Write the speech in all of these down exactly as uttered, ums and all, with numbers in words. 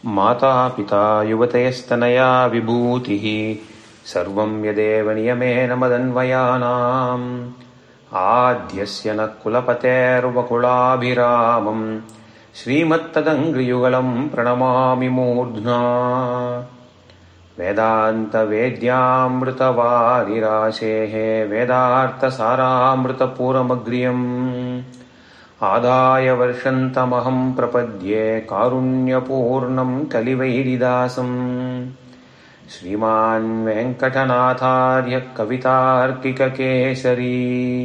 மாதா பிதா யுவதயஸ்தனயா விபூதிः சர்வம் யதேவ நியமேன மதன்வயானாம் ஆத்யஸ்ய ந குலபதேர்வகுலாபிராமம் ஸ்ரீமத்ததங்கிரியுகலம் பிரணமாமி மூர்த்னா. வேதாந்த வேத்யாமிருதவாரிராசேः வேதார்த்தசாராமிருதபூரமக்ரியம் ஆதாய வர்ஷந்தமஹம் பிரபத்யே காருண்யபூர்ணம் கலிவைரிதாசம். ஸ்ரீமான் வெங்கடநாதார்ய கவிதார்க்கிககேசரி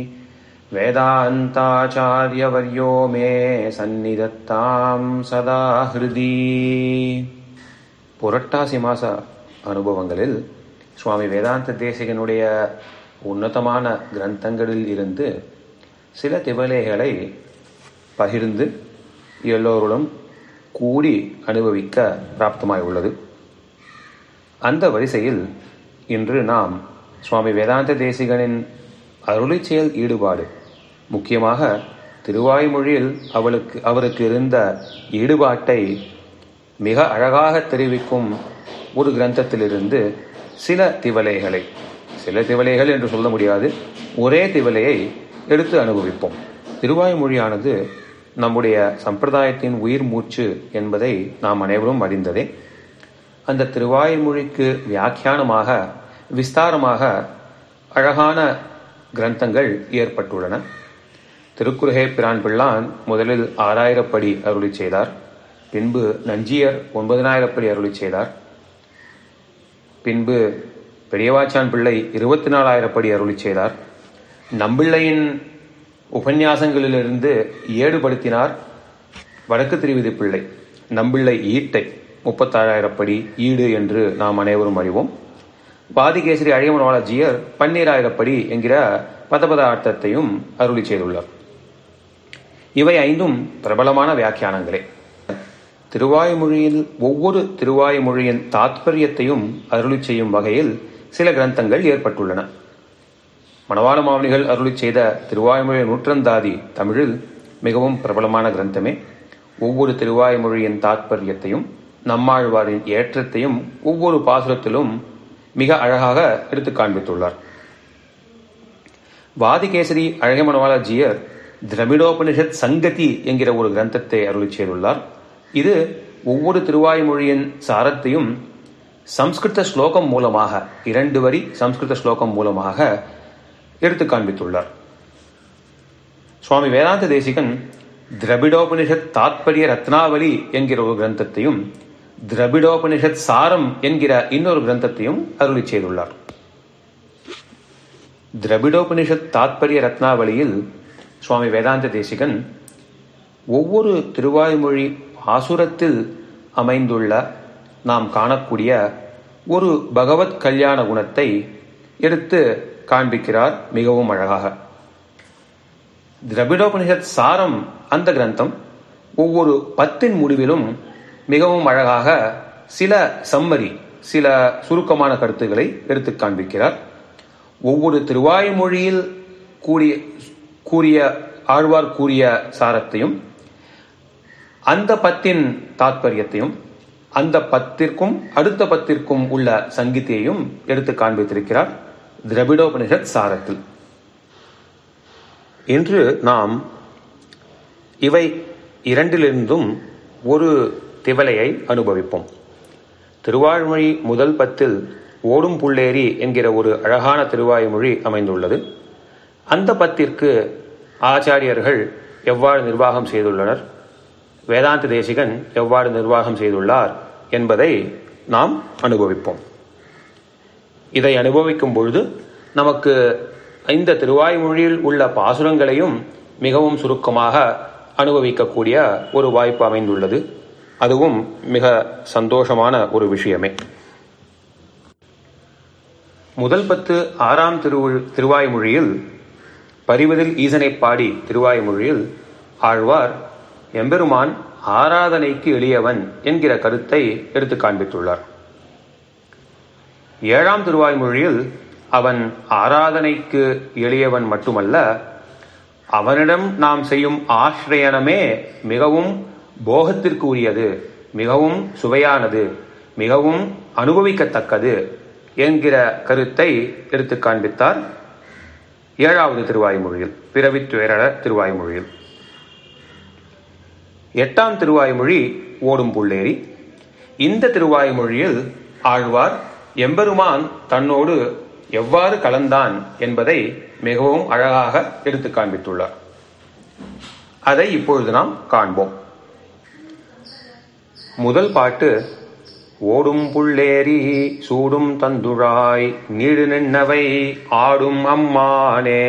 வேதாந்தாச்சார்யவர்யோ மே சந்நிதத்தாம் சதா ஹிருதி. புரட்டாசி மாச அனுபவங்களில் சுவாமி வேதாந்த தேசிகனுடைய உன்னதமான கிரந்தங்களில் இருந்து சில திவலைகளை பகிர்ந்து எல்லோருடன் கூடி அனுபவிக்க பிராப்தமாய் உள்ளது. அந்த வரிசையில் இன்று நாம் சுவாமி வேதாந்த தேசிகனின் அருளிச் செயல் ஈடுபாடு, முக்கியமாக திருவாய்மொழியில் அவளுக்கு அவருக்கு இருந்த ஈடுபாட்டை மிக அழகாக தெரிவிக்கும் ஒரு கிரந்தத்திலிருந்து சில திவலைகளை, சில திவலைகள் என்று சொல்ல முடியாது, ஒரே திவலையை எடுத்து அனுபவிப்போம். திருவாய்மொழியானது நம்முடைய சம்பிரதாயத்தின் உயிர் மூச்சு என்பதை நாம் அனைவரும் அறிந்ததே. அந்த திருவாய்மொழிக்கு வியாக்கியானமாக விஸ்தாரமாக அழகான கிரந்தங்கள் ஏற்பட்டுள்ளன. திருக்குறுகை பிரான் பிள்ளான் முதலில் ஆறாயிரப்படி அருளி செய்தார். பின்பு நஞ்சியர் ஒன்பதினாயிரப்படி அருளி செய்தார். பின்பு பெரியவாச்சான் பிள்ளை இருபத்தி நாலாயிரப்படி அருளி செய்தார். நம்பிள்ளையின் உபன்யாசங்களிலிருந்து ஏடுபடுத்தினார் வடக்கு திருவிதி பிள்ளை. நம்பிள்ளை ஈட்டை முப்பத்தாறாயிரப்படி ஈடு என்று நாம் அனைவரும் அறிவோம். பாதிகேசரி அழியமனவாளஜியர் பன்னீராயிரப்படி என்கிற பதபத அர்த்தத்தையும் அருளி செய்துள்ளார். இவை ஐந்தும் பிரபலமான வியாக்கியானங்களே. திருவாய்மொழியில் ஒவ்வொரு திருவாய்மொழியின் தாத்பரியத்தையும் அருளி செய்யும் வகையில் சில கிரந்தங்கள் ஏற்பட்டுள்ளன. மணவாள மாமுனிகள் அருளி செய்த திருவாய்மொழி நூற்றந்தாதி தமிழில் மிகவும் பிரபலமான கிரந்தமே. ஒவ்வொரு திருவாய்மொழியின் தாத்பரியத்தையும் நம்மாழ்வாரின் ஏற்றத்தையும் ஒவ்வொரு பாசுரத்திலும் மிக அழகாக எடுத்து காண்பித்துள்ளார். வாதிகேசரி அழகமனவாளஜியர் திரமிடோபனிஷத் சங்கதி என்கிற ஒரு கிரந்தத்தை அருளி செய்துள்ளார். இது ஒவ்வொரு திருவாய்மொழியின் சாரத்தையும் சம்ஸ்கிருத ஸ்லோகம் மூலமாக, இரண்டு வரி சம்ஸ்கிருத ஸ்லோகம் மூலமாக எடுத்து காண்பித்துள்ளார். சுவாமி வேதாந்த தேசிகன் திரவிடோபனிஷத் தாத்பரிய ரத்னாவலி என்கிற ஒரு கிரந்தத்தையும் திரவிடோபனிஷத் சாரம் என்கிற இன்னொரு கிரந்தத்தையும் அருளி செய்துள்ளார். திரவிடோபனிஷத் தாத்பரிய ரத்னாவளியில் சுவாமி வேதாந்த தேசிகன் ஒவ்வொரு திருவாய்மொழி பாசுரத்தில் அமைந்துள்ள நாம் காணக்கூடிய ஒரு பகவத் கல்யாண குணத்தை எடுத்து காண்பிக்கிறார் மிகவும் அழகாக. திரவிடோபனிஷத் சாரம் அந்த கிரந்தம் ஒவ்வொரு பத்தின் முடிவிலும் மிகவும் அழகாக சில சம்மரி, சில சுருக்கமான கருத்துக்களை எடுத்து காண்பிக்கிறார். ஒவ்வொரு திருவாய்மொழியில் கூடிய கூறிய ஆழ்வார் கூறிய சாரத்தையும் அந்த பத்தின் தாத்பரியத்தையும் அந்த பத்திற்கும் அடுத்த பத்திற்கும் உள்ள சங்கீத்தையும் எடுத்து காண்பித்திருக்கிறார் திரவிடோபனிஷத் சாரத்தில். இன்று நாம் இவை இரண்டிலிருந்தும் ஒரு திவலையை அனுபவிப்போம். திருவாய்மொழி முதல் பத்தில் ஓடும் புள்ளேரி என்கிற ஒரு அழகான திருவாய்மொழி அமைந்துள்ளது. அந்த பத்திற்கு ஆச்சாரியர்கள் எவ்வாறு நிர்வாகம் செய்துள்ளனர், வேதாந்த தேசிகன் எவ்வாறு நிர்வாகம் செய்துள்ளார் என்பதை நாம் அனுபவிப்போம். இதை அனுபவிக்கும் பொழுது நமக்கு இந்த திருவாய்மொழியில் உள்ள பாசுரங்களையும் மிகவும் சுருக்கமாக அனுபவிக்கக்கூடிய ஒரு வாய்ப்பு அமைந்துள்ளது. அதுவும் மிக சந்தோஷமான ஒரு விஷயமே. முதல் பத்து ஆறாம் திரு திருவாய்மொழியில் பரிவதில் ஈசனை பாடி திருவாய்மொழியில் ஆழ்வார் எம்பெருமான் ஆராதனைக்கு எளியவன் என்கிற கருத்தை எடுத்து காண்பித்துள்ளார். ஏழாம் திருவாய்மொழியில் அவன் ஆராதனைக்கு எளியவன் மட்டுமல்ல, அவனிடம் நாம் செய்யும் ஆசிரியனமே மிகவும் போகத்திற்கு உரியது மிகவும் சுவையானது, மிகவும் அனுபவிக்கத்தக்கது என்கிற கருத்தை எடுத்து காண்பித்தார் ஏழாவது திருவாய்மொழியில், பிறவித்துயர திருவாய்மொழியில். எட்டாம் திருவாய்மொழி ஓடும் புள்ளேரி. இந்த திருவாய்மொழியில் ஆழ்வார் எம்பெருமான் தன்னோடு எவ்வாறு கலந்தான் என்பதை மிகவும் அழகாக எடுத்து காண்பித்துள்ளார். அதை இப்பொழுது நாம் காண்போம். முதல் பாட்டு ஓடும் புள்ளேரி சூடும் தந்துழாய் நீடு நின்னவை ஆடும் அம்மானே.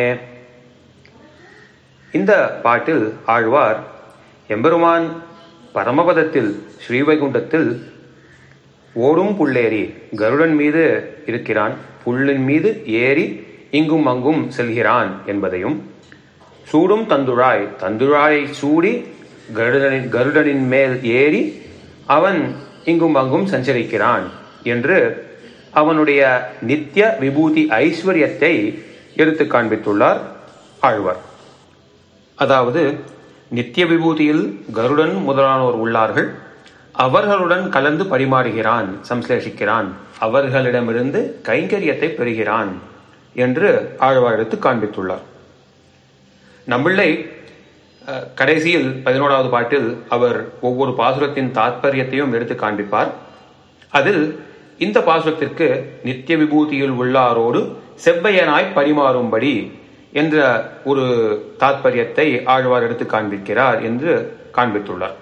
இந்த பாட்டில் ஆழ்வார் எம்பெருமான் பரமபதத்தில் ஸ்ரீவைகுண்டத்தில் ஓடும் புள்ளேரி கருடன் மீது இருக்கிறான், புல்லின் மீது ஏறி இங்கும் அங்கும் செல்கிறான் என்பதையும், சூடும் தந்துழாய் தந்துழாயை சூடி கருடனின் கருடனின் மேல் ஏறி அவன் இங்கும் அங்கும் சஞ்சரிக்கிறான் என்று அவனுடைய நித்திய விபூதி ஐஸ்வர்யத்தை எடுத்து காண்பித்துள்ளார் ஆழ்வார். அதாவது நித்திய விபூதியில் கருடன் முதலானோர் உள்ளார்கள், அவர்களுடன் கலந்து பரிமாறுகிறான், சம்ஸ்லேஷிக்கிறான், அவர்களிடமிருந்து கைங்கரியத்தை பெறுகிறான் என்று ஆழ்வார் எடுத்து காண்பித்துள்ளார். நம்பிள்ளை கடைசியில் பதினோராவது பாட்டில் அவர் ஒவ்வொரு பாசுரத்தின் தாத்பரியத்தையும் எடுத்து காண்பிப்பார். அதில் இந்த பாசுரத்திற்கு நித்திய விபூதியில் உள்ளாரோடு செவ்வையனாய் பரிமாறும்படி என்ற ஒரு தாத்பரியத்தை ஆழ்வார் எடுத்து காண்பிக்கிறார் என்று காண்பித்துள்ளார்.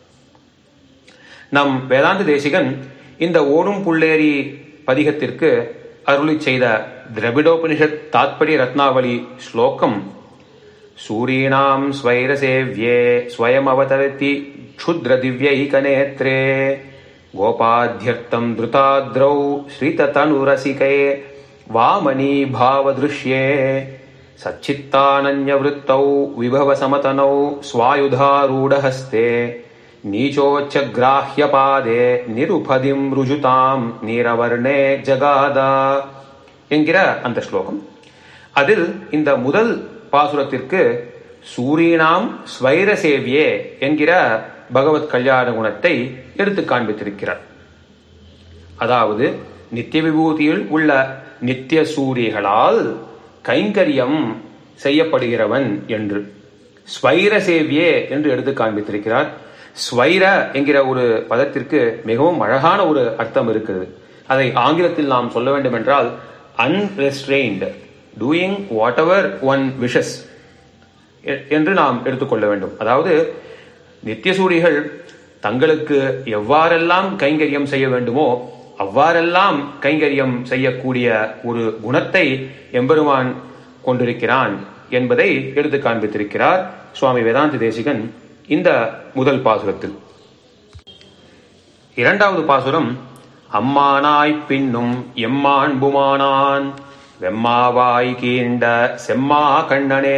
நம் வேதாந்த தேசிகன் இந்த ஓடும் புள்ளேரி பதிகத்திற்கு அருளி செய்த திரவிடோபனிஷத் தாத்பரிய ரத்னாவளி ஸ்லோகம் சூரீணாம் ஸ்வைரசேவ்யே ஸ்வயம் அவதரதி க்ஷுத்ர திவ்யைகநேத்ரே கோபாத்யர்த்தம் திருதாத்ரௌ ஸ்ரீததனுரசிகே வாமனி பாவத்ருஷ்யே சச்சித்தானன்யவృத்தௌ விபவ சமதனௌ ஸ்வாயுதாரூடஹஸ்தே நீச்சோச்சக்ராஹ்யபாதே நிருபதிம் ருஜுதாம் நீரவர்ணே ஜகாதா என்கிற அந்த ஸ்லோகம். அதில் இந்த முதல் பாசுரத்திற்கு சூரீணாம் ஸ்வைரசேவ்யே என்கிற பகவத் கல்யாண குணத்தை எடுத்து காண்பித்திருக்கிறார். அதாவது நித்திய விபூதியில் உள்ள நித்திய சூரியர்களால் கைங்கரியம் செய்யப்படுகிறவன் என்று ஸ்வைரசேவ்யே என்று எடுத்து காண்பித்திருக்கிறார். ஸ்வைர என்கிற ஒரு பதத்திற்கு மிகவும் அழகான ஒரு அர்த்தம் இருக்கிறது. அதை ஆங்கிலத்தில் நாம் சொல்ல வேண்டும் என்றால் unrestrained, doing whatever one wishes என்று நாம் எடுத்துக்கொள்ள வேண்டும். அதாவது நித்தியசூரிகள் தங்களுக்கு எவ்வாறெல்லாம் கைங்கரியம் செய்ய வேண்டுமோ அவ்வாறெல்லாம் கைங்கரியம் செய்யக்கூடிய ஒரு குணத்தை எம்பெருமான் கொண்டிருக்கிறான் என்பதை எடுத்து காண்பித்திருக்கிறார் சுவாமி வேதாந்த தேசிகன் இந்த முதல் பாசுரத்தில். இரண்டாவது பாசுரம் அம்மானாய் பின்னும் எம்மாண்புமானான் வெம்மாவாய் கீண்ட செம்மா கண்ணனே.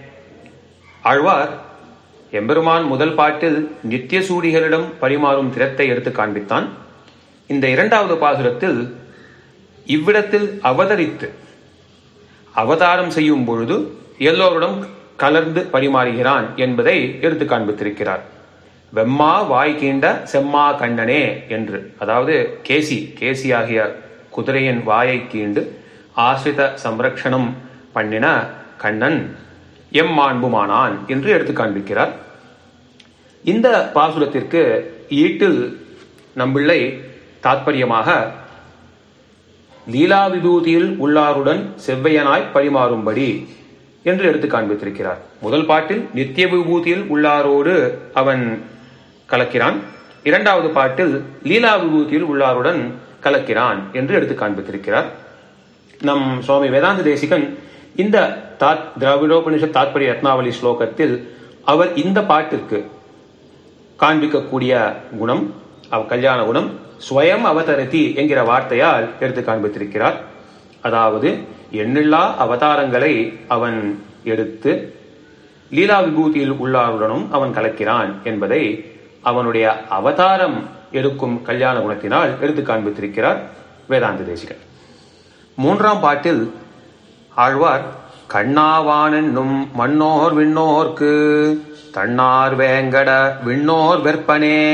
ஆழ்வார் எம்பெருமான் முதல் பாட்டில் நித்திய சூரிகளிடம் பரிமாறும் திறத்தை எடுத்து காண்பித்தான். இந்த இரண்டாவது பாசுரத்தில் இவ்விடத்தில் அவதரித்து அவதாரம் செய்யும் பொழுது எல்லோருடன் கலர்ந்து பரிமாறுகிறான் என்பதை எடுத்து காண்பித்திருக்கிறார். வெம்மா வாய் கீண்ட செம்மா கண்ணனே என்று, அதாவது கேசி கேசி ஆகிய குதிரையின் வாயை கீண்டு ஆசிரித சம்ரக்ஷணம் பண்ணின கண்ணன் எம்மாண்புமானான் என்று எடுத்து காண்பிக்கிறார். இந்த பாசுரத்திற்கு ஈட்டில் நம்பிள்ளை தாத்பரியமாக லீலா விபூதியில் உள்ளாருடன் செவ்வையனாய் பரிமாறும்படி என்று எடுத்து காண்பித்திருக்கிறார். முதல் பாட்டில் நித்திய விபூதியில் உள்ளாரோடு அவன் கலக்கிறான், இரண்டாவது பாட்டில் லீலா விபூதியில் உள்ளாருடன் கலக்கிறான் என்று எடுத்து காண்பித்திருக்கிறார். நம் சுவாமி வேதாந்த தேசிகன் இந்த தாத் திராவிடோபனிஷத் தாத்பரிய ரத்னாவளி ஸ்லோகத்தில் அவர் இந்த பாட்டிற்கு காண்பிக்கக்கூடிய குணம், அவ் கல்யாண குணம் ஸ்வயம் அவதரதி என்கிற வார்த்தையால் எடுத்து காண்பித்திருக்கிறார். அதாவது எண்ணில்லா அவதாரங்களை அவன் எடுத்து லீலா விபூதியில் உள்ளாருடனும் அவன் கலக்கிறான் என்பதை அவனுடைய அவதாரம் எடுக்கும் கல்யாண குணத்தினால் எடுத்து காண்பித்திருக்கிறார் வேதாந்த தேசிகன். மூன்றாம் பாட்டில் ஆழ்வார் கண்ணாவானென்னும் மன்னோர் விண்ணோர்க்கு தன்னார் வேங்கட விண்ணோர் வெற்பனே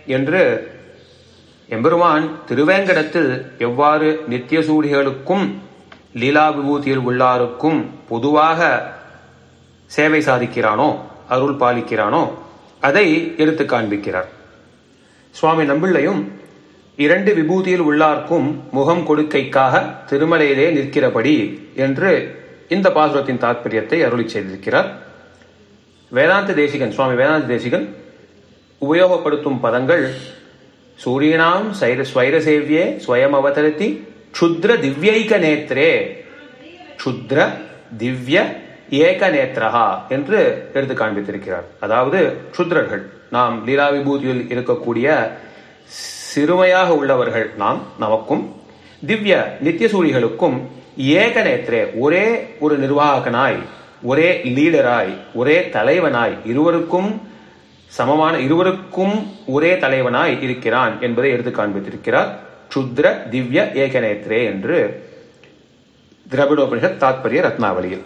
என்று எம்பெருமான் திருவேங்கடத்தில் எவ்வாறு நித்தியசூடிகளுக்கும் லீலா விபூதியில் உள்ளாருக்கும் பொதுவாக சேவை சாதிக்கிறானோ, அருள் பாலிக்கிறானோ, அதை எடுத்து காண்பிக்கிறார். சுவாமி நம்பிள்ளையும் இரண்டு விபூதியில் உள்ளார்க்கும் முகம் கொடுக்கைக்காக திருமலையிலே நிற்கிறபடி என்று இந்த பாசுரத்தின் தாற்பயத்தை அருளி செய்திருக்கிறார். வேதாந்த தேசிகன், சுவாமி வேதாந்த தேசிகன் உபயோகப்படுத்தும் பதங்கள் சூரியனாம் ஸ்வைரசேவியே ஸ்வயம் அவதரித்தி க்ஷுத்ர திவ்யைக நேத்ரே, க்ஷுத்ர திவ்ய ஏக நேத்ரஹா என்று எடுத்து காண்பித்திருக்கிறார். அதாவது க்ஷுத்ரர்கள், நாம் லீலா விபூதியில் இருக்கக்கூடிய சிறுமையாக உள்ளவர்கள் நாம், நமக்கும் திவ்ய நித்தியசூரிகளுக்கும் ஏக நேத்ரே, ஒரே ஒரு நிர்வாகனாய், ஒரே லீடராய், ஒரே தலைவனாய், இருவருக்கும் சமமான, இருவருக்கும் ஒரே தலைவனாய் இருக்கிறான் என்பதை எடுத்து காண்பித்திருக்கிறார். க்ஷுத்ர திவ்ய ஏகநேத்ரே என்று திரவிடோபனிஷத் தாத்பரிய ரத்னாவளியில்.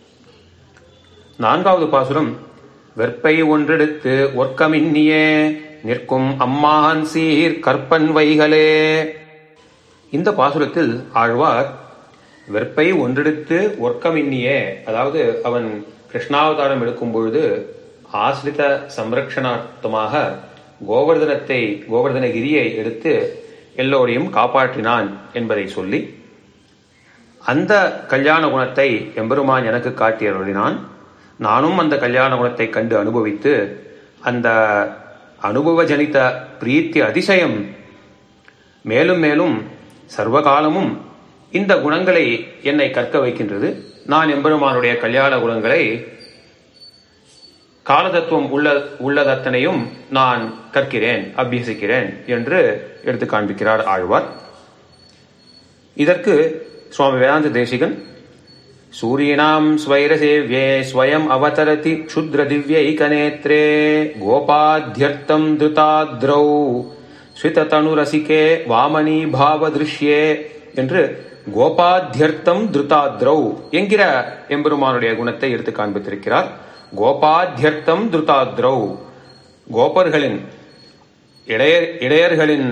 நான்காவது பாசுரம் வெற்பை ஒன்றெடுத்து ஒர்க்கமின்னியே நிற்கும் அம்மான் சீர் கற்பன் வைகளே. இந்த பாசுரத்தில் ஆழ்வார் வெற்பை ஒன்றெடுத்து ஒர்க்கமின்னியே, அதாவது அவன் கிருஷ்ணாவதாரம் எடுக்கும் பொழுது ஆசிரித சம்ரக்ஷணார்த்தமாக கோவர்தனத்தை கோவர்தனகிரியை எடுத்து எல்லோரையும் காப்பாற்றினான் என்பதை சொல்லி, அந்த கல்யாண குணத்தை எம்பெருமான் எனக்கு காட்டி அருளினான், நானும் அந்த கல்யாண குணத்தை கண்டு அனுபவித்து அந்த அனுபவஜனித பிரீத்தி அதிசயம் மேலும் மேலும் சர்வகாலமும் இந்த குணங்களை என்னை கற்க வைக்கின்றது. நான் எம்பெருமானுடைய கல்யாண குணங்களை காலதத்துவம் உள்ள உள்ளதத்தனையும் நான் கற்கிறேன், அபியசிக்கிறேன் என்று எடுத்து காண்பிக்கிறார் ஆழ்வார். இதற்கு சுவாமி வேதாந்த தேசிகன் சூரியனாம் ஸ்வைரசேவ்யே ஸ்வயம் அவதரதி க்ஷுத்ர திவ்யைகநேத்ரே கோபாத்யர்த்தம் திருதாத்ரௌ ஸ்விததனுரசிகே வாமனி பாவதிருஷ்யே என்று கோபாத்யர்த்தம் திருதாத்ரௌ என்கிற எம்பெருமானுடைய குணத்தை எடுத்து காண்பித்திருக்கிறார். கோபாத்யர்த்தம் திருதாத்ரௌ, கோபர்களின் இடையர் இடையர்களின்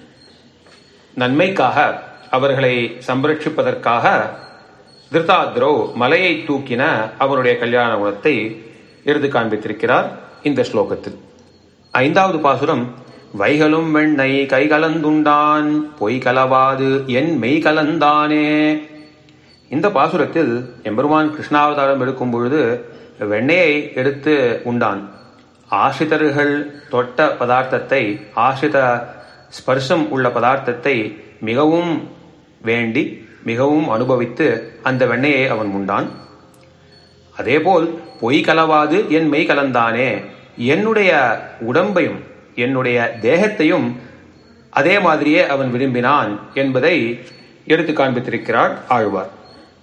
நன்மைக்காக, அவர்களை சம்ரட்சிப்பதற்காக திருதாத்ரௌ மலையை தூக்கின அவனுடைய கல்யாண குணத்தை எடுத்து காண்பித்திருக்கிறார் இந்த ஸ்லோகத்தில். ஐந்தாவது பாசுரம் வைகளும் வெண்ணை கை கலந்துண்டான் பொய் கலவாது என் மெய் கலந்தானே. இந்த பாசுரத்தில் எம்பெருமான் கிருஷ்ணாவதாரம் எடுக்கும் பொழுது வெண்ணையை எடுத்து உண்டான். ஆசிரிதர்கள் தொட்ட பதார்த்தத்தை, ஆசிரித ஸ்பர்சம் உள்ள பதார்த்தத்தை மிகவும் வேண்டி மிகவும் அனுபவித்து அந்த வெண்ணையை அவன் உண்டான். அதேபோல் பொய் கலவாது என் மெய் கலந்தானே, என்னுடைய உடம்பையும் என்னுடைய தேகத்தையும் அதே மாதிரியே அவன் விரும்பினான் என்பதை எடுத்து காண்பித்திருக்கிறார் ஆழ்வார்.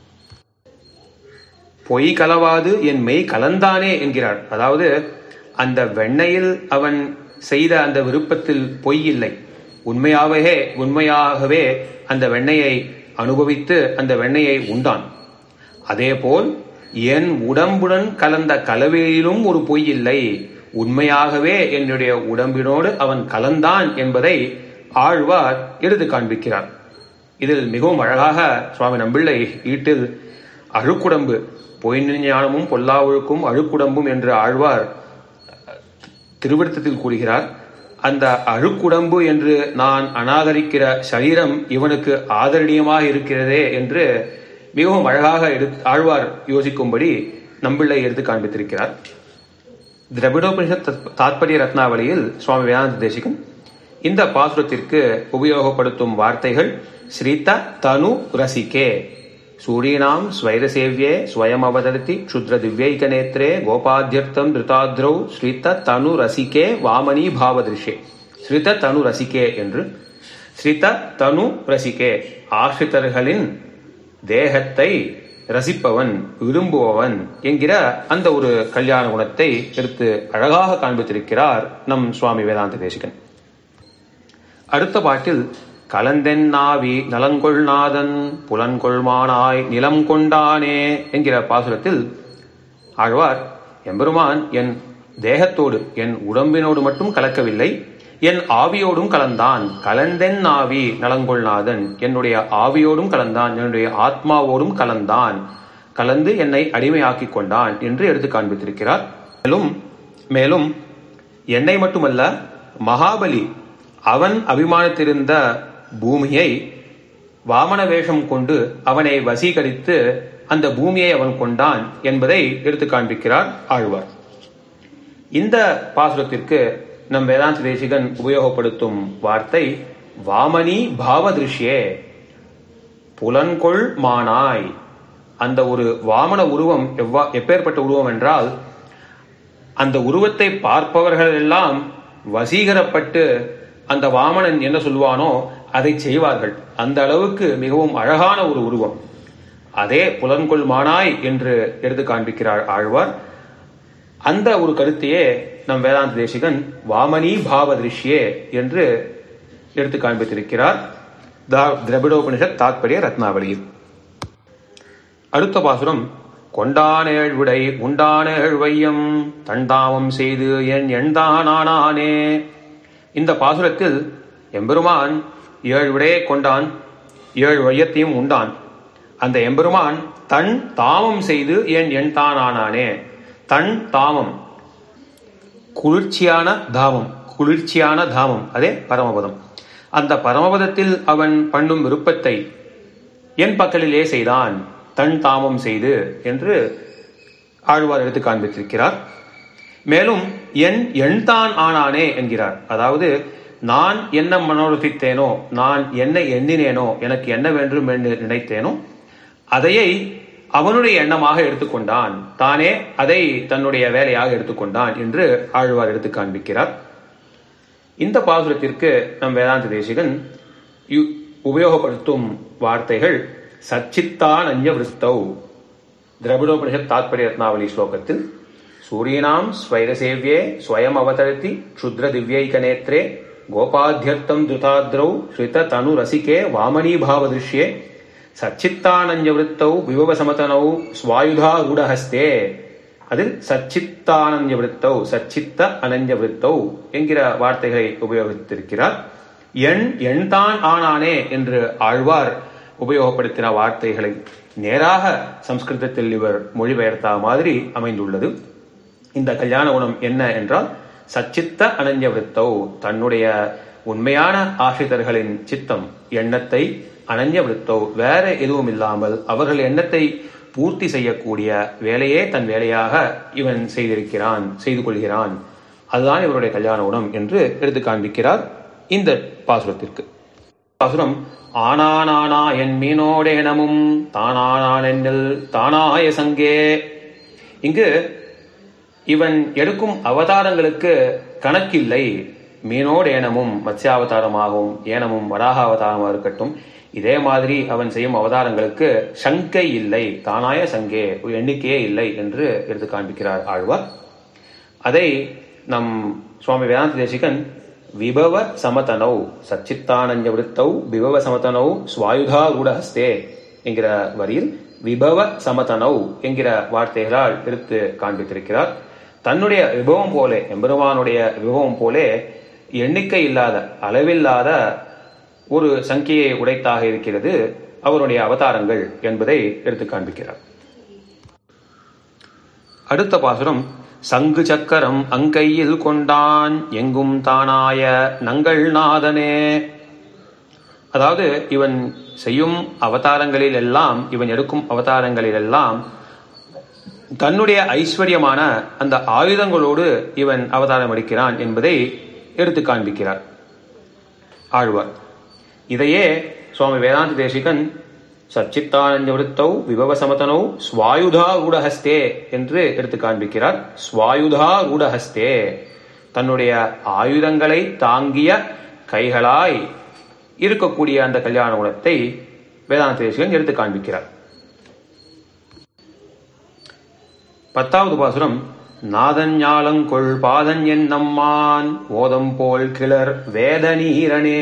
பொய் கலவாது என் மெய் கலந்தானே என்கிறார். அதாவது அந்த வெண்ணையில் அவன் செய்த அந்த விருப்பத்தில் பொய் இல்லை, உண்மையாகவே உண்மையாகவே அந்த வெண்ணையை அனுபவித்து அந்த வெண்ணையை உண்டான். அதேபோல் என் உடம்புடன் கலந்த கலவையிலும் ஒரு பொய் இல்லை, உண்மையாகவே என்னுடைய உடம்பினோடு அவன் கலந்தான் என்பதை ஆழ்வார் எடுத்து காண்பிக்கிறார். இதில் மிகவும் அழகாக சுவாமி நம்பிள்ளை ஈட்டில் அழுக்குடம்பு, பொய்நின் ஞானமும் பொல்லாவொழுக்கும் அழுக்குடம்பும் என்று ஆழ்வார் திருவிடத்தில் கூறுகிறார். அந்த அழுக்குடம்பு என்று நான் அநாதரிக்கிற சரீரம் இவனுக்கு ஆதரணியமாக இருக்கிறதே என்று மிகவும் அழகாக எடுத்து ஆழ்வார் யோசிக்கும்படி நம்பிள்ளை எடுத்து காண்பித்திருக்கிறார். திரவிடோபனிஷத் தாத்பரிய ரத்னாவளியில் சுவாமி வேதாந்த தேசிகன் இந்த பாசுரத்திற்கு உபயோகப்படுத்தும் வார்த்தைகள் ஸ்ரீத தனு ரசிகே, சூரியனாம் ஸ்வைரசேவ்யே ஸ்வயம் அவதரித்தி க்ஷுத்ர திவ்யைகநேத்ரே கோபாத்யர்த்தம் திருதாத்ரௌ ஸ்ரீத தனு ரசிகே வாமனி பாவதிருஷ்யே. ஸ்ரீத தனு ரசிகே என்று ஸ்ரீத தனு ரசிகே, ஆசிரிதர்களின் தேகத்தை ரசிப்பவன், விரும்புபவன் என்கிற அந்த ஒரு கல்யாண குணத்தை எடுத்து அழகாக காண்பித்திருக்கிறார் நம் சுவாமி வேதாந்த தேசிகன். அடுத்த பாட்டில் கலந்தென் நாவி நலங்கொள் நாதன் புலன்கொள்மானாய் நிலம் கொண்டானே என்கிற பாசுரத்தில் ஆழ்வார் எம்பெருமான் என் தேகத்தோடு என் உடம்பினோடு மட்டும் கலக்கவில்லை, என் ஆவியோடும் கலந்தான். கலந்தென் ஆவி நலங்கொள்நாதன், என்னுடைய ஆவியோடும் கலந்தான், என்னுடைய ஆத்மாவோடும் கலந்தான், கலந்து என்னை அடிமையாக்கி கொண்டான் என்று எடுத்து காண்பித்திருக்கிறார். மேலும் மேலும் என்னை மட்டுமல்ல, மகாபலி அவன் அபிமானித்திருந்த பூமியை வாமன வேஷம் கொண்டு அவனை வசீகரித்து அந்த பூமியை அவன் கொண்டான் என்பதை எடுத்து காண்பிக்கிறார் ஆழ்வார். இந்த பாசுரத்திற்கு நம் வேதாந்த தேசிகன் உபயோகப்படுத்தும் வார்த்தை வாமனி பாவதிருஷ்யே, புலன்கொள் மானாய். அந்த ஒரு வாமன உருவம் எவ்வா எப்பேற்பட்ட உருவம் என்றால், அந்த உருவத்தை பார்ப்பவர்கள் எல்லாம் வசீகரப்பட்டு அந்த வாமனன் என்ன சொல்வானோ அதை செய்வார்கள். அந்த அளவுக்கு மிகவும் அழகான ஒரு உருவம். அதே புலன்கொள் மானாய் என்று எடுத்து காண்பிக்கிறார் ஆழ்வார். அந்த ஒரு கருத்தையே நம் வேதாந்த தேசிகன் வாமனி பாவதிருஷ்யே என்று எடுத்து காண்பித்திருக்கிறார் திரவிடோபனிஷத் தாத்பரிய ரத்னாவளியில். அடுத்த பாசுரம் கொண்டானேழ் விடை உண்டானேழ் வையம் தண்டாமம் செய்து என் எண்தானானே. இந்த பாசுரத்தில் எம்பெருமான் ஏழு விடையை கொண்டான், ஏழு வையத்தையும் உண்டான். அந்த எம்பெருமான் தன் தாமம் செய்து என் எண் தானானே. தன் தாமம் குளிர்ச்சியான தாமம், குளிர்ச்சியான தாமம், அதே பரமபதம். அந்த பரமபதத்தில் அவன் பண்ணும் விருப்பத்தை என் பக்கலிலே செய்தான், தன் தாமம் செய்து என்று ஆழ்வார் எடுத்து காண்பித்திருக்கிறார். மேலும் என் எண்தான் ஆனானே என்கிறார். அதாவது நான் என்ன மனோரசித்தேனோ, நான் என்ன எண்ணினேனோ, எனக்கு என்ன வேண்டும் என்று நினைத்தேனோ அதையை அவனுடைய எண்ணமாக எடுத்துக்கொண்டான், தானே அதை தன்னுடைய வேலையாக எடுத்துக்கொண்டான் என்று ஆழ்வார் எடுத்து காண்பிக்கிறார். இந்த பாசுரத்திற்கு நம் வேதாந்த தேசிகன் உபயோகப்படுத்தும் வார்த்தைகள் சச்சித்தான் அஞ்ச விருத்தௌ. திரவிடோபனிஷத் தாத்பரிய ரத்னாவளி ஸ்லோகத்தில் சூரியனாம் ஸ்வைரசேவ்யே ஸ்வயம் அவதரதி க்ஷுத்ர திவ்யைக நேத்ரே கோபாத்யர்த்தம் திருதாத்ரௌ ஸ்ரித தனு ரசிகே வாமனி பாவதிருஷ்யே சச்சித்தானஞ்ச விருத்தௌ விபவ சமதனௌ ஸ்வாயுதா ரூடஹஸ்தே. அதில் சச்சித்தானஞ்ச விருத்தௌ, சச்சித்த அனஞ்ச விருத்தௌ என்கிற வார்த்தைகளை உபயோகித்திருக்கிறார். எண் எண்தான் ஆனானே என்று ஆழ்வார் உபயோகப்படுத்தின வார்த்தைகளை நேராக சம்ஸ்கிருதத்தில் இவர் மொழிபெயர்த்த மாதிரி அமைந்துள்ளது. இந்த கல்யாண குணம் என்ன என்றால் சச்சித்த அனஞ்ச விருத்தௌ, தன்னுடைய உண்மையான ஆசிரியர்களின் சித்தம் எண்ணத்தை அனஞ்ச விருத்தௌ, வேற எதுவும் இல்லாமல் அவர்கள் எண்ணத்தை பூர்த்தி செய்யக்கூடிய வேலையே தன் வேலையாக இவன் செய்திருக்கிறான், செய்து கொள்கிறான். அதுதான் இவருடைய கல்யாண குணம் என்று எடுத்து காண்பிக்கிறார் இந்த பாசுரத்திற்கு. பாசுரம் ஆனானானா என் மீனோடேனமும் தானானான் என்னில் தானாய சங்கே. இங்கு இவன் எடுக்கும் அவதாரங்களுக்கு கணக்கில்லை. மீனோடு ஏனமும் மத்ஸ்யாவதாரமாகவும் ஏனமும் வராக அவதாரமாக இருக்கட்டும், இதே மாதிரி அவன் செய்யும் அவதாரங்களுக்கு சங்கை இல்லை, தானாய சங்கே, ஒரு எண்ணிக்கையே இல்லை என்று எடுத்து காண்பிக்கிறார் ஆழ்வார். அதை நம் சுவாமி வேதாந்த தேசிகன் விபவ சமதனௌ சச்சித்தானஞ்ச விருத்தௌ விபவ சமதனௌ ஸ்வாயுதா ரூடஹஸ்தே என்கிற வரியில் விபவ சமதனௌ என்கிற வார்த்தைகளால் எடுத்து காண்பித்திருக்கிறார். தன்னுடைய விபவம் போலே, எம்பெருமானுடைய விபவம் போலே எண்ணிக்கை இல்லாத, அளவில்லாத ஒரு சங்கியை உடைத்தாக இருக்கிறது அவருடைய அவதாரங்கள் என்பதை எடுத்து காண்பிக்கிறார். அடுத்த பாசுரம் சங்கு சக்கரம் அங்கையில் கொண்டான் எங்கும் தானாய நங்கள் நாதனே. அதாவது இவன் செய்யும் அவதாரங்களில் எல்லாம், இவன் எடுக்கும் அவதாரங்களில் எல்லாம் தன்னுடைய ஐஸ்வர்யமான அந்த ஆயுதங்களோடு இவன் அவதாரம் எடுக்கிறான் என்பதை எடுத்து காண்பிக்கிறார் ஆழ்வார். இதையே சுவாமி வேதாந்த தேசிகன் சச்சித்தானந்த விருத்தௌ விபவ சமதனௌ ஸ்வாயுதா ரூடஹஸ்தே என்று எடுத்து காண்பிக்கிறார். ஸ்வாயுதா ரூடஹஸ்தே, தன்னுடைய ஆயுதங்களை தாங்கிய கைகளாய் இருக்கக்கூடிய அந்த கல்யாண குணத்தை வேதாந்த தேசிகன் எடுத்து காண்பிக்கிறார். பத்தாவது பாசுரம் நாதன் ஞாலங்கொள் பாதன் என் நம்மான் ஓதம் போல் கிளர் வேதநீரனே.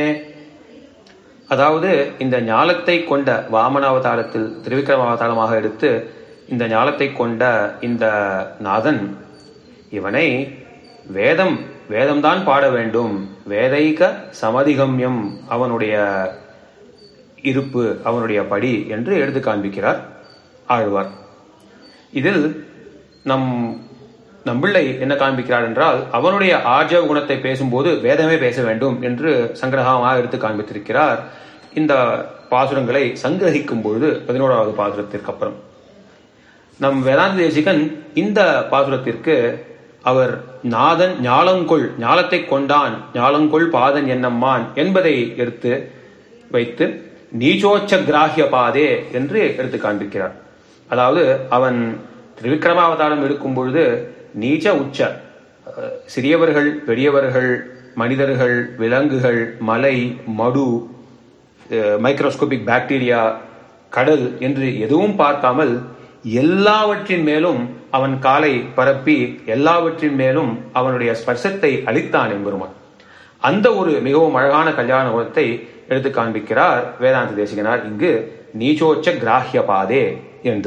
அதாவது இந்த ஞாலத்தை கொண்ட வாமன அவதாரத்தில் திருவிக்ரம அவதாரமாக எடுத்து இந்த ஞாலத்தை கொண்ட இந்த நாதன் இவனை வேதம் வேதம்தான் பாட வேண்டும். வேதைக சமதிகம்யம் அவனுடைய இருப்பு, அவனுடைய படி என்று எடுத்து காண்பிக்கிறார் ஆழ்வார். இதில் நம் நம்பிள்ளை என்ன காண்பிக்கிறார் என்றால், அவனுடைய ஆர்ஜவ குணத்தை பேசும்போது வேதமே பேச வேண்டும் என்று சங்கிரகமாக எடுத்து காண்பித்திருக்கிறார். இந்த பாசுரங்களை சங்கிரகிக்கும் பொழுது பதினோராவது பாசுரத்திற்கு அப்புறம் நம் வேதாந்த தேசிகன் இந்த பாசுரத்திற்கு அவர் நாதன் ஞாலங்கொள், ஞாலத்தை கொண்டான், ஞாலங்கொள் பாதன் என்னம்மான் என்பதை எடுத்து வைத்து நீச்சோச்ச கிராஹ்ய பாதே என்று எடுத்து காண்பிக்கிறார். அதாவது அவன் திரிவிக்ரமாவதாரம் எடுக்கும் பொழுது நீச்ச உச்ச, சிறியவர்கள், பெரியவர்கள், மனிதர்கள், விலங்குகள், மலை, மடு, மைக்ரோஸ்கோபிக் பாக்டீரியா, கடல் என்று எதுவும் பார்க்காமல் எல்லாவற்றின் மேலும் அவன் காலை பரப்பி எல்லாவற்றின் மேலும் அவனுடைய ஸ்பர்சத்தை அளித்தான் எம்பெருமான். அந்த ஒரு மிகவும் அழகான கல்யாண குணத்தை எடுத்து காண்பிக்கிறார் வேதாந்த தேசிகனார் இங்கு நீச்சோச்ச கிராஹ்ய பாதே என்று.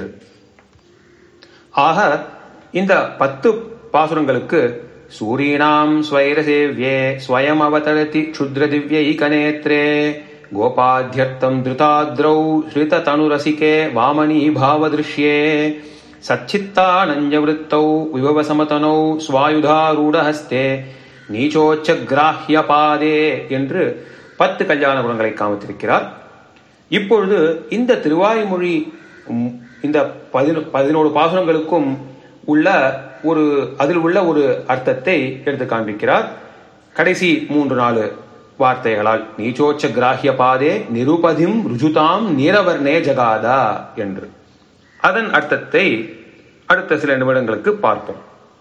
ஆக இந்த பத்து பாசுரங்களுக்கு சூரீணாம் ஸ்வைரசேவ்யே ஸ்வயம் அவதரதி க்ஷுத்ர திவ்யைகநேத்ரே கோபாத்யர்த்தம் திருதாத்ரௌ ஸ்ருத தனுரசிகே வாமனீ பாவதிருஷ்யே சச்சித்தானஞ்சவிருத்தௌ விபவ சமதனௌ ஸ்வாயுதாரூடஹஸ்தே நீச்சோச்ச கிராஹ்ய பாதே என்று பத்து கல்யாண குணங்களை காமித்திருக்கிறார். இப்பொழுது இந்த திருவாய்மொழி இந்த பதினோரு பாசுரங்களுக்கும் உள்ள ஒரு அதில் உள்ள ஒரு அர்த்தத்தை எடுத்து காண்பிக்கிறார் கடைசி மூன்று நாலு வார்த்தைகளால். நீச்சோச்ச கிராஹ்ய பாதே நிருபதிம் ருஜுதாம் நீரவர்ணே ஜகாதா என்று. அதன் அர்த்தத்தை அடுத்த சில நிமிடங்களுக்கு பார்ப்போம்.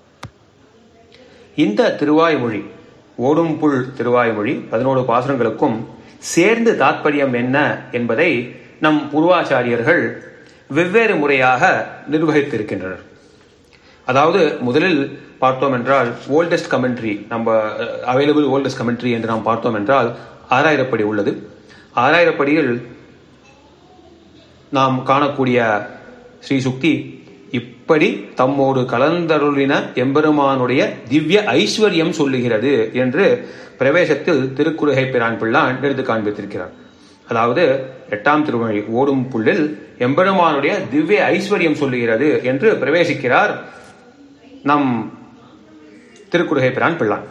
இந்த திருவாய்மொழி, ஓடும் புல் திருவாய்மொழி பதினோரு பாசுரங்களுக்கும் சேர்ந்து தாத்பரியம் என்ன என்பதை நம் பூர்வாச்சாரியர்கள் வெவ்வேறு முறையாக நிர்வகித்திருக்கின்றனர். அதாவது முதலில் பார்த்தோம் என்றால் ஓல்டஸ்ட் கமெண்ட்ரி, நம்ம அவைலபிள் ஓல்டஸ்ட் கமெண்ட்ரி என்று நாம் பார்த்தோம் என்றால் ஆறாயிரப்படி உள்ளது. ஆறாயிரப்படியில் நாம் காணக்கூடிய ஸ்ரீ சுக்தி இப்படி தம்மோடு கலந்தருளின எம்பெருமானுடைய திவ்ய ஐஸ்வர்யம் சொல்லுகிறது என்று பிரவேசத்தில் திருக்குறுகை பிரான் பிள்ளான் எடுத்து காண்பித்திருக்கிறார். அதாவது எட்டாம் திருமொழி ஓடும் புல்லில் எம்பெருமானுடைய திவ்ய ஐஸ்வர்யம் சொல்லுகிறது என்று பிரவேசிக்கிறார் நம் திருக்குறுகை பிரான் பிள்ளான்.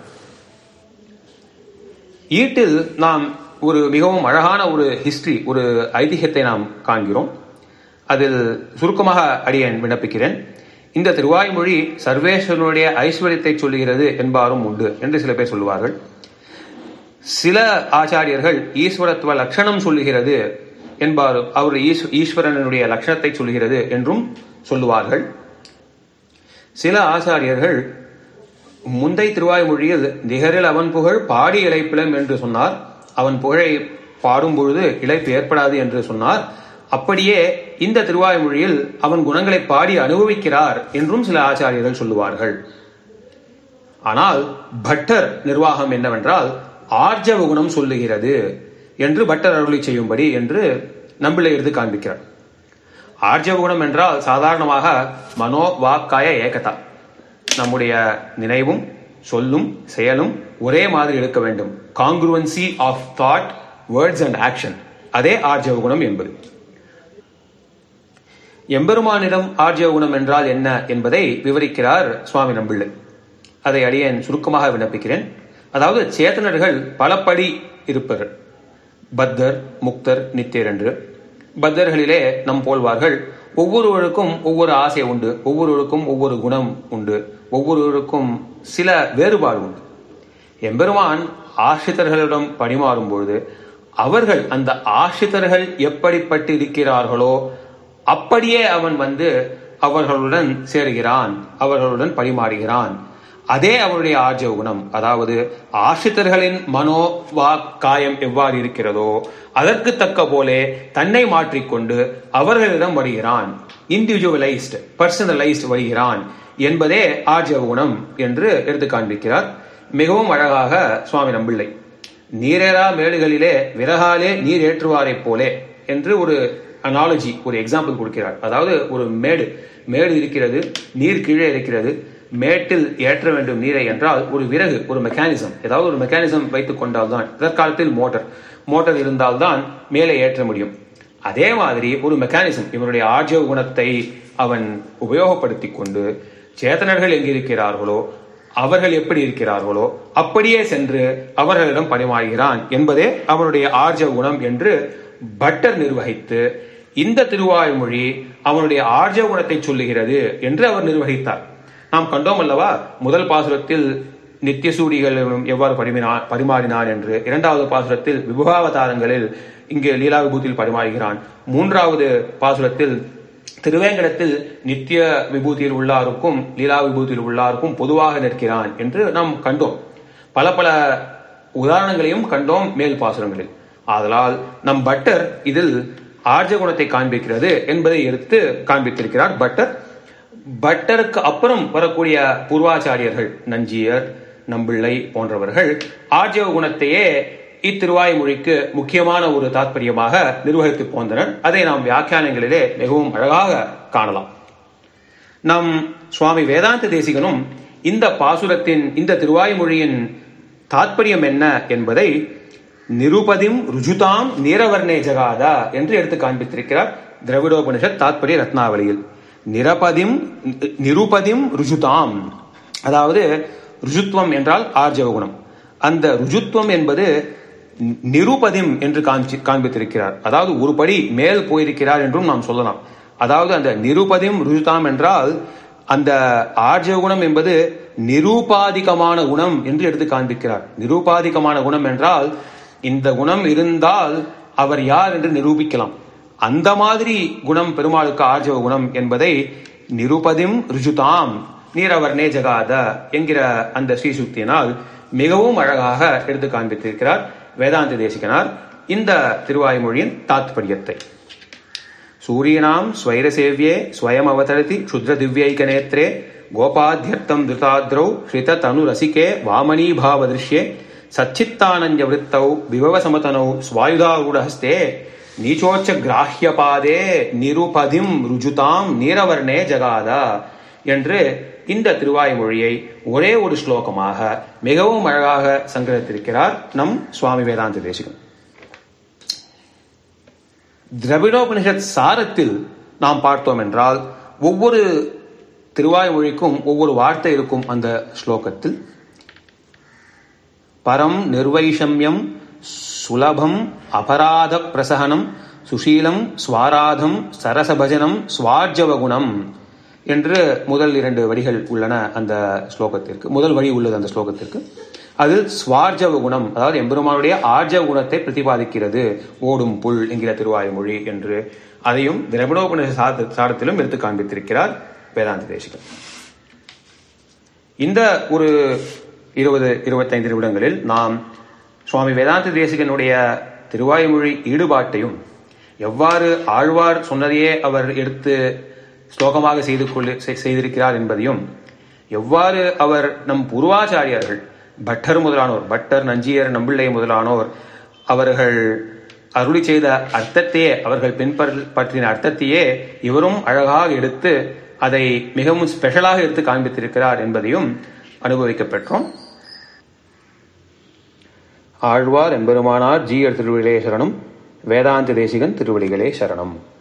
ஈட்டில் நாம் ஒரு மிகவும் அழகான ஒரு ஹிஸ்டரி, ஒரு ஐதிஹ்யத்தை நாம் காண்கிறோம். அதில் சுருக்கமாக அடியேன் விண்ணப்பிக்கிறேன். இந்த திருவாய்மொழி சர்வேஸ்வரனுடைய ஐஸ்வர்யத்தை சொல்லுகிறது என்பாரும் உண்டு என்று சில பேர் சொல்லுவார்கள். சில ஆச்சாரியர்கள் ஈஸ்வரத்துவ லட்சணம் சொல்லுகிறது என்பாரும், அவர் ஈஸ்வரனுடைய லட்சணத்தை சொல்லுகிறது என்றும் சொல்லுவார்கள். சில ஆச்சாரியர்கள் முந்தை திருவாய்மொழியில் நிகரில் அவன் புகழ் பாடி இழைப்பிலம் என்று சொன்னார், அவன் புகழை பாடும் பொழுது இழைப்பு ஏற்படாது என்று சொன்னார். அப்படியே இந்த திருவாய்மொழியில் அவன் குணங்களை பாடி அனுபவிக்கிறார் என்றும் சில ஆச்சாரியர்கள் சொல்லுவார்கள். ஆனால் பட்டர் நிர்வாகம் என்னவென்றால் ஆர்ஜவ குணம் சொல்லுகிறது என்று பட்டர் அருளி செய்யும்படி என்று நம்பிள்ளை எடுத்து காண்பிக்கிறார். ஆர்ஜவ குணம் என்றால் சாதாரணமாக மனோ வாக்காய ஏகதா, நம்முடைய நினைவும் சொல்லும் செயலும் ஒரே மாதிரி இருக்க வேண்டும். Congruency of thought, words and action, அதே ஆர்ஜவ குணம் என்பது. எம்பெருமானிடம் ஆர்ஜவ குணம் என்றால் என்ன என்பதை விவரிக்கிறார் சுவாமி நம்பிள்ளை. அதை அடியேன் சுருக்கமாக விண்ணப்பிக்கிறேன். அதாவது சேத்தனர்கள் பலப்படி இருப்பர், பத்தர், முக்தர், நித்தியர் என்று. பத்தர்களிலே நம் போல்வார்கள் ஒவ்வொருவருக்கும் ஒவ்வொரு ஆசை உண்டு, ஒவ்வொருவருக்கும் ஒவ்வொரு குணம் உண்டு, ஒவ்வொருவருக்கும் சில வேறுபாடு உண்டு. எம்பெருமான் ஆசிரிதர்களிடம் பரிமாறும் பொழுது அவர்கள் அந்த ஆசிரிதர்கள் எப்படிப்பட்டு இருக்கிறார்களோ அப்படியே அவன் வந்து அவர்களுடன் சேருகிறான், அவர்களுடன் பரிமாறுகிறான். அதே அவருடைய ஆர்ஜவ குணம். அதாவது ஆசிரிதர்களின் மனோ வாக்காயம் எவ்வாறு இருக்கிறதோ அதற்கு தக்க போலே தன்னை மாற்றிக்கொண்டு அவர்களிடம் வருகிறான், இண்டிவிஜுவலைஸ்ட், பர்சனலைஸ்ட் வருகிறான் என்பதே ஆர்ஜவ குணம் என்று எடுத்து காண்பிக்கிறார் மிகவும் அழகாக சுவாமி நம்பிள்ளை. நீரேறா மேடுகளிலே விறகாலே நீர் ஏற்றுவாரை போலே என்று ஒரு அனாலஜி, ஒரு எக்ஸாம்பிள் கொடுக்கிறார். அதாவது ஒரு மேடு மேடு இருக்கிறது, நீர் கீழே இருக்கிறது, மேட்டில் ஏற்ற வேண்டும் நீரை என்றால் ஒரு விறகு, ஒரு மெக்கானிசம், ஏதாவது ஒரு மெக்கானிசம் வைத்துக் கொண்டால்தான், இதற்காலத்தில் மோட்டர் மோட்டர் இருந்தால்தான் மேலே ஏற்ற முடியும். அதே மாதிரி ஒரு மெக்கானிசம், இவருடைய ஆர்ஜவ குணத்தை அவன் உபயோகப்படுத்தி கொண்டு சேத்தனர்கள் எங்கிருக்கிறார்களோ அவர்கள் எப்படி இருக்கிறார்களோ அப்படியே சென்று அவர்களிடம் பரிமாறுகிறான் என்பதே அவனுடைய ஆர்ஜவ குணம் என்று பட்டர் நிர்வகித்து, இந்த திருவாய்மொழி அவனுடைய ஆர்ஜவ குணத்தை சொல்லுகிறது என்று அவர் நிர்வகித்தார். நாம் கண்டோம் அல்லவா, முதல் பாசுரத்தில் நித்தியசூடிகளும் எவ்வாறு பரிமாறினான் என்று, இரண்டாவது பாசுரத்தில் விபவாவதாரங்களில் இங்கு லீலா விபூதியில் பரிமாறுகிறான், மூன்றாவது பாசுரத்தில் திருவேங்கடத்தில் நித்திய விபூதியில் உள்ளாருக்கும் லீலா விபூதியில் உள்ளாருக்கும் பொதுவாக நிற்கிறான் என்று நாம் கண்டோம். பல பல உதாரணங்களையும் கண்டோம் மேல் பாசுரங்களில். ஆதலால் நம் பட்டர் இதில் ஆர்ஜ குணத்தை காண்பிக்கிறது என்பதை எடுத்து காண்பித்திருக்கிறார் பட்டர். பட்டருக்கு அப்புறம் வரக்கூடிய பூர்வாச்சாரியர்கள் நஞ்சியர், நம்பிள்ளை போன்றவர்கள் ஆர்ஜவ குணத்தையே இத்திருவாய்மொழிக்கு முக்கியமான ஒரு தாற்பயமாக நிர்வகித்து போந்தனர். அதை நாம் வியாக்கியானங்களிலே மிகவும் அழகாக காணலாம். நம் சுவாமி வேதாந்த தேசிகனும் இந்த பாசுரத்தின், இந்த திருவாய்மொழியின் தாற்பயம் என்ன என்பதை நிருபதிம் ருஜுதாம் நீரவர்ணே ஜகாதா என்று எடுத்து காண்பித்திருக்கிறார் திரவிடோபனிஷத் தாத்பரிய ரத்னாவளியில். நிரபதிம் நிருபதிம் ருஜுதாம், அதாவது ருஜுத்வம் என்றால் ஆர்ஜவ குணம். அந்த ருஜுத்வம் என்பது நிருபதிம் என்று காண்பித்திருக்கிறார், அதாவது ஒரு படி மேல் போயிருக்கிறார் என்றும் நாம் சொல்லலாம். அதாவது அந்த நிருபதிம் ருஜுதாம் என்றால் அந்த ஆர்ஜவ குணம் என்பது நிரூபாதிகமான குணம் என்று எடுத்து காண்பிக்கிறார். நிரூபாதிகமான குணம் என்றால் இந்த குணம் இருந்தால் அவர் யார் என்று நிரூபிக்கலாம். அந்த மாதிரி குணம் பெருமாளுக்கு ஆர்ஜவ குணம் என்பதை நிருபதிம் ருஜுதாம் நீரவர்ணே ஜகாத என்கிற அந்த ஸ்ரீசுக்தியினால் மிகவும் அழகாக எடுத்து காண்பித்திருக்கிறார் வேதாந்த தேசிகனார் இந்த திருவாய்மொழியின் தாத்பரியத்தை. சூரியனாம் ஸ்வைரசேவியே ஸ்வயம் அவதரதி க்ஷுத்ர திவ்யைக நேத்ரே கோபாத்யர்த்தம் திருதாத்ரௌ ஸ்ரித தனு ரசிகே வாமனீபாவ திருஷ்யே சச்சித்தானஞ்ச விருத்தௌ விபவ சமதனௌ ஸ்வாயுதாரூடஹஸ்தே நீச்சோச்ச கிராஹ்ய பாதே நிருபதிம் ருஜுதாம் நீரவர்ணே ஜகாதா என்று இந்த திருவாய்மொழியை ஒரே ஒரு ஸ்லோகமாக மிகவும் அழகாக சங்கரித்திருக்கிறார் நம் சுவாமி வேதாந்த தேசிகன். திரவிடோபனிஷத் சாரத்தில் நாம் பார்த்தோம் என்றால் ஒவ்வொரு திருவாய்மொழிக்கும் ஒவ்வொரு வார்த்தை இருக்கும். அந்த ஸ்லோகத்தில் பரம் நிர்வைஷம்யம் சுலபம் அபராத பிரசகனம் சுஷீலம் ஸ்வாராதம் சரசபஜனம் ஸ்வார்ஜவகுணம் என்று முதல் இரண்டு வரிகள் உள்ளன அந்த ஸ்லோகத்திற்கு. முதல் வரி உள்ளது அந்த ஸ்லோகத்திற்கு. அது ஸ்வார்ஜவ குணம், அதாவது எம்பெருமானுடைய ஆர்ஜவ குணத்தை பிரதிபாதிக்கிறது, ஓடும் புல் என்கிற திருவாய்மொழி என்று அதையும் திரவிடோபனிஷத் சாரத்திலும் எடுத்து காண்பித்திருக்கிறார் வேதாந்த தேசிகன். இந்த ஒரு இருபது இருபத்தைந்து நிமிடங்களில் நாம் சுவாமி வேதாந்த தேசிகனுடைய திருவாய்மொழி ஈடுபாட்டையும், எவ்வாறு ஆழ்வார் சொன்னதையே அவர் எடுத்து ஸ்லோகமாக செய்து கொள்ள செய்திருக்கிறார் என்பதையும், எவ்வாறு அவர் நம் பூர்வாச்சாரியர்கள் பட்டர் முதலானோர், பட்டர், நஞ்சியர், நம்பிள்ளை முதலானோர் அவர்கள் அருளி செய்த அர்த்தத்தையே, அவர்கள் பின்பற்றின அர்த்தத்தையே இவரும் அழகாக எடுத்து அதை மிகவும் ஸ்பெஷலாக எடுத்து காண்பித்திருக்கிறார் என்பதையும் அனுபவிக்க பெற்றோம். ஆழ்வார் எம்பெருமானார் ஜீயர் திருவடிகளே சரணம். வேதாந்த தேசிகன் திருவடிகளே சரணம்.